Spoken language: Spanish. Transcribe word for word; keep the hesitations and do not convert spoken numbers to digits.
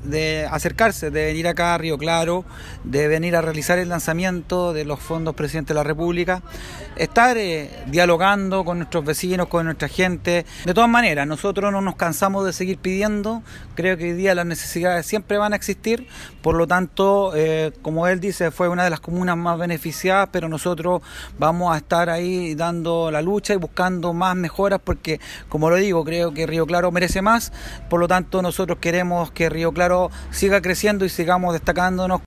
de acercarse, de venir acá a Río Claro, de venir a realizar el lanzamiento de los fondos Presidente de la República, estar eh, dialogando con nuestros vecinos, con nuestra gente. De todas maneras, nosotros no nos cansamos de seguir pidiendo, creo que hoy día las necesidades siempre van a existir, por lo tanto, eh, como él dice, fue una de las comunas más beneficiadas, pero nosotros vamos a estar ahí dando la lucha y buscando más mejoras, porque, como lo digo, creo que Río Claro merece más, por lo tanto nosotros queremos que Río Claro siga creciendo y sigamos destacándonos.